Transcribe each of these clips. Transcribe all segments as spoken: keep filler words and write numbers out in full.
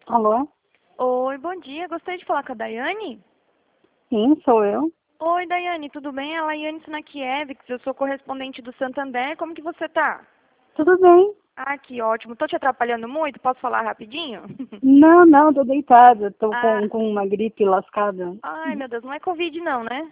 Alô? Oi, bom dia. Gostaria de falar com a Daiane? Sim, sou eu. Oi, Daiane, tudo bem? É a Laiane Snakiewicz, eu sou correspondente do Santander. Como que você tá? Tudo bem? Ah, que ótimo. Tô te atrapalhando muito? Posso falar rapidinho? Não, não, tô deitada. Tô Ah, com, com uma gripe lascada. ai, meu Deus, não é Covid não, né?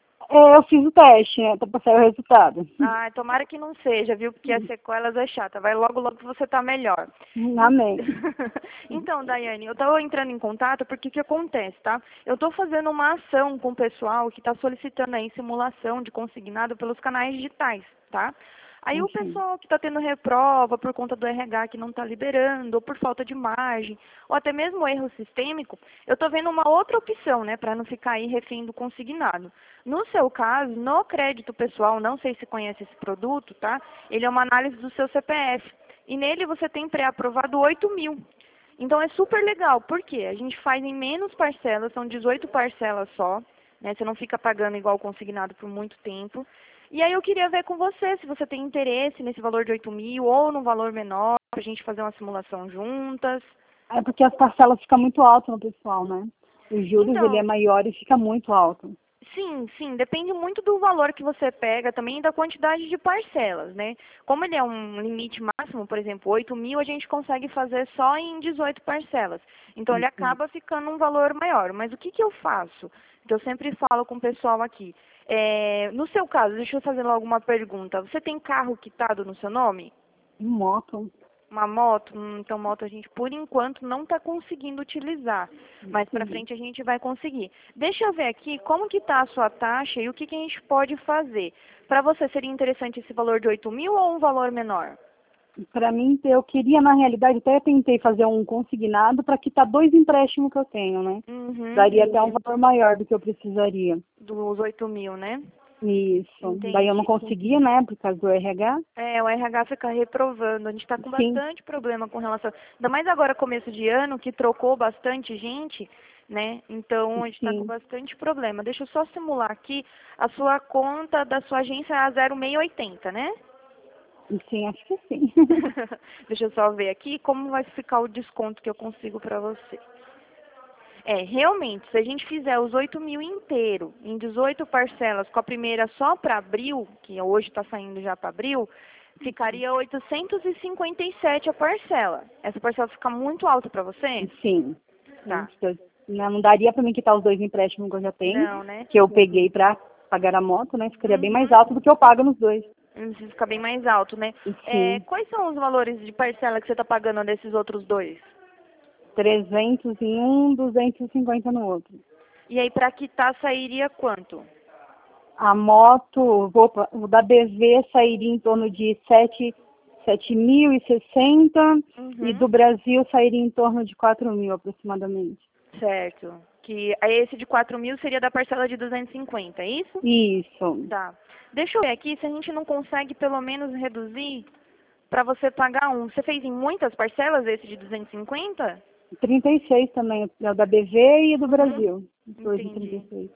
É, eu fiz o teste, né? Tô pra sair o resultado. Ai, tomara que não seja, viu? Porque as sequelas é chata. Vai logo, logo que você tá melhor. En- Amém. Então, Daiane, eu tô entrando em contato porque o que acontece, tá? Eu tô fazendo uma ação com o pessoal que tá solicitando aí simulação de consignado pelos canais digitais, tá? Aí o Enfim. pessoal que está tendo reprova por conta do R H que não está liberando, ou por falta de margem, ou até mesmo erro sistêmico, eu estou vendo uma outra opção, né, para não ficar aí refém do consignado. No seu caso, no crédito pessoal, não sei se conhece esse produto, tá? Ele é uma análise do seu C P F. E nele você tem pré-aprovado oito mil. Então é super legal, por quê? A gente faz em menos parcelas, são dezoito parcelas só, né? Você não fica pagando igual consignado por muito tempo. E aí eu queria ver com você se você tem interesse nesse valor de oito mil ou num valor menor, para a gente fazer uma simulação juntas. É porque as parcelas ficam muito altas no pessoal, né? Os juros, ele é Então, maior e fica muito alto. sim, sim, depende muito do valor que você pega, também da quantidade de parcelas, né? Como ele é um limite máximo, por exemplo, oito mil, a gente consegue fazer só em dezoito parcelas. Então ele Enfim. acaba ficando um valor maior. Mas o que, que eu faço? Que eu sempre falo com o pessoal aqui. É, no seu caso, deixa eu fazer logo uma pergunta. Você tem carro quitado no seu nome? Moto. Uma moto? Hum, então, moto a gente, por enquanto, não está conseguindo utilizar. Mas para Entendi. frente a gente vai conseguir. Deixa eu ver aqui como que está a sua taxa e o que, que a gente pode fazer. Para você, seria interessante esse valor de oito mil ou um valor menor? Para mim, eu queria, na realidade, até tentei fazer um consignado para quitar dois empréstimos que eu tenho, né? Uhum, Daria até um entendi. valor maior do que eu precisaria. Dos oito mil, né? Isso. Daí eu não Entendi. conseguia, né, por causa do R H. É, o R H fica reprovando. A gente está com Sim, bastante problema com relação. Ainda mais agora, começo de ano, que trocou bastante gente, né? Então a gente está com sim, bastante problema. Deixa eu só simular aqui. A sua conta da sua agência é a zero seis oitenta, né? sim, acho que sim. Deixa eu só ver aqui como vai ficar o desconto que eu consigo para você. É, realmente, se a gente fizer os oito mil inteiro, em dezoito parcelas, com a primeira só para abril, que hoje está saindo já para abril, ficaria oitocentos e cinquenta e sete a parcela. Essa parcela fica muito alta para você? Sim. Tá. Eu- Não não daria para mim quitar os dois empréstimos que eu já tenho, Não, né? que eu peguei para pagar a moto, né? Ficaria bem mais Uhum. alto do que eu pago nos dois. Isso fica bem mais alto, né? É, Sim, quais são os valores de parcela que você está pagando desses outros dois? trezentos em um, duzentos e cinquenta no outro. E aí, para quitar, sairia quanto? A moto, vou pa- o da B V sairia em torno de sete sete mil e sessenta e Uhum. do Brasil sairia em torno de quatro mil aproximadamente. Certo. Que aí esse de quatro mil seria da parcela de duzentos e cinquenta, é isso? Isso. Tá. Deixa eu ver aqui se a gente não consegue pelo menos reduzir para você pagar um. Você fez em muitas parcelas esse de duzentos e cinquenta? trinta e seis também, é o da B V e o do Uhum. Brasil. Dois de trinta e Entendi. seis.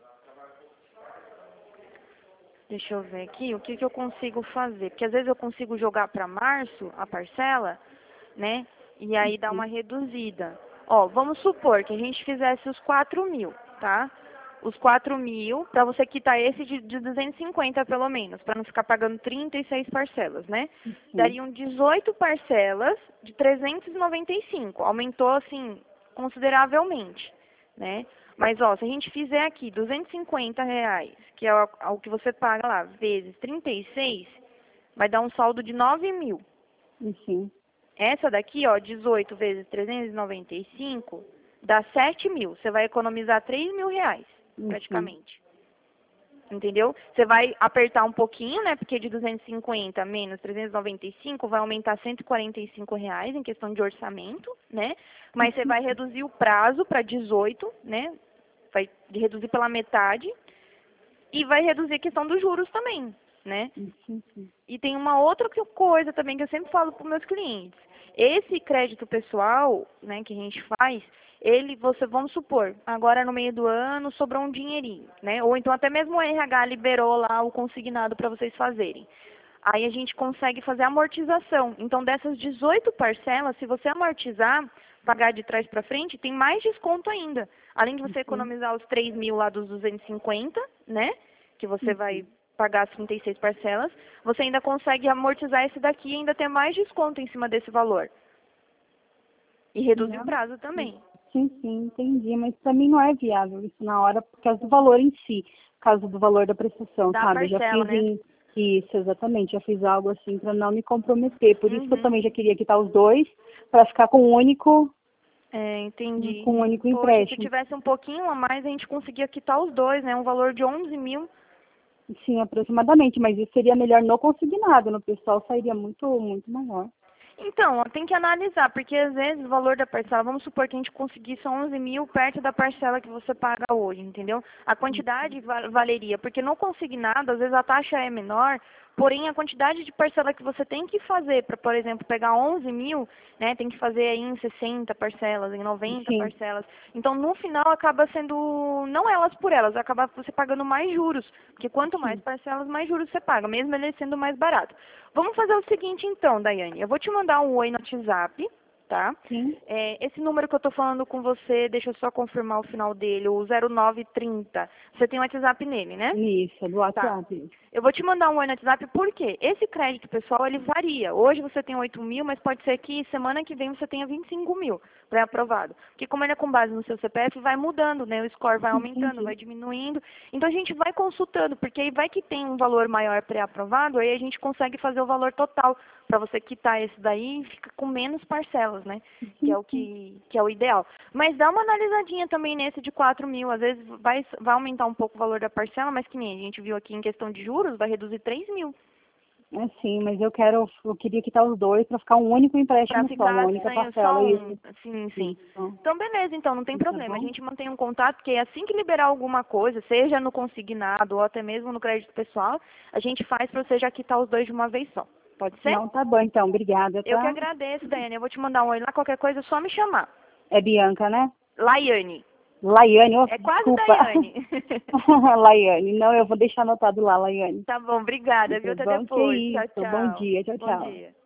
Deixa eu ver aqui o que, que eu consigo fazer. Porque às vezes eu consigo jogar para março a parcela, né? E aí dá uma reduzida. Ó, vamos supor que a gente fizesse os quatro mil, tá? Os quatro mil, para você quitar esse de, de duzentos e cinquenta pelo menos, para não ficar pagando trinta e seis parcelas, né? Sim. Dariam dezoito parcelas de trezentos e noventa e cinco. Aumentou, assim, consideravelmente, né? Mas, ó, se a gente fizer aqui duzentos e cinquenta reais, que é o, o que você paga lá, vezes trinta e seis, vai dar um saldo de nove mil. Sim. Essa daqui, ó, dezoito vezes trezentos e noventa e cinco, dá sete mil. Você vai economizar três mil reais, Sim. praticamente. Entendeu? Você vai apertar um pouquinho, né? Porque de duzentos e cinquenta menos trezentos e noventa e cinco vai aumentar cento e quarenta e cinco reais em questão de orçamento, né? Mas você vai reduzir o prazo para dezoito, né? Vai reduzir pela metade e vai reduzir a questão dos juros também, né? Sim, sim. E tem uma outra que- coisa também que eu sempre falo para os meus clientes. Esse crédito pessoal, né, que a gente faz, ele, você, vamos supor, agora no meio do ano sobrou um dinheirinho, né? Ou então até mesmo o R H liberou lá o consignado para vocês fazerem. Aí a gente consegue fazer amortização. Então, dessas dezoito parcelas, se você amortizar, pagar de trás para frente, tem mais desconto ainda. Além de você Uhum. economizar os três mil lá dos duzentos e cinquenta, né? Que você Uhum. vai pagar as trinta e seis parcelas, você ainda consegue amortizar esse daqui e ainda ter mais desconto em cima desse valor. E reduzir Não. o prazo também. Sim, sim, entendi. Mas para mim não é viável isso na hora, por causa do valor em si, por causa do valor da prestação, Da sabe? Eu já parcela, fiz né? em... Isso, exatamente. Já fiz algo assim para não me comprometer. Por isso que eu Uhum. também já queria quitar os dois, para ficar com um único, É, entendi. com um único Poxa, se empréstimo. tivesse um pouquinho a mais, a gente conseguia quitar os dois, né? Um valor de onze mil. Sim, aproximadamente, mas isso seria melhor no consignado, no pessoal sairia muito, muito maior. Então, ó, tem que analisar, porque às vezes o valor da parcela, vamos supor que a gente conseguisse onze mil perto da parcela que você paga hoje, entendeu? A quantidade va- valeria, porque no consignado, às vezes a taxa é menor, porém a quantidade de parcela que você tem que fazer para, por exemplo, pegar onze mil, né, tem que fazer aí em sessenta parcelas, em noventa Sim, parcelas. Então, no final, acaba sendo, não elas por elas, acaba você pagando mais juros, porque quanto mais sim, parcelas, mais juros você paga, mesmo ele sendo mais barato. Vamos fazer o seguinte então, Daiane. Eu vou te mandar um oi no WhatsApp, tá? sim. É, esse número que eu tô falando com você, deixa eu só confirmar o final dele, o zero nove trinta. Você tem o WhatsApp nele, né? Isso, é do Tá. WhatsApp. Eu vou te mandar um oi no WhatsApp, por quê? Esse crédito pessoal, ele varia. Hoje você tem oito mil, mas pode ser que semana que vem você tenha vinte e cinco mil pré-aprovado. Porque como ele é com base no seu C P F, vai mudando, né? O score vai aumentando, Entendi. vai diminuindo. Então a gente vai consultando, porque aí vai que tem um valor maior pré-aprovado, aí a gente consegue fazer o valor total. Para você quitar esse daí, fica com menos parcelas, né? Que é o que, que é o ideal. Mas dá uma analisadinha também nesse de quatro mil. Às vezes vai, vai aumentar um pouco o valor da parcela, mas que nem a gente viu aqui em questão de juros, vai reduzir três mil. É sim, mas eu quero, eu queria quitar os dois para ficar um único Para empréstimo só, uma ficar única sem só parcela, um. isso. Sim, sim. Isso. Então, beleza, então, não tem Tá problema. A bom? gente mantém um contato, porque assim que liberar alguma coisa, seja no consignado ou até mesmo no crédito pessoal, a gente faz para você já quitar os dois de uma vez só. Pode ser? Não, tá bom então, obrigada, Eu que tá? agradeço, Daiane. Eu vou te mandar um oi lá, qualquer coisa, é só me chamar. É Bianca, né? Laiane. Laiane, oh, É quase desculpa. Daiane. Laiane, não, eu vou deixar anotado lá, Laiane. Tá bom, obrigada, viu? Tá Até bom? Que depois. Tchau, isso, bom tchau. dia, tchau, Bom tchau. dia.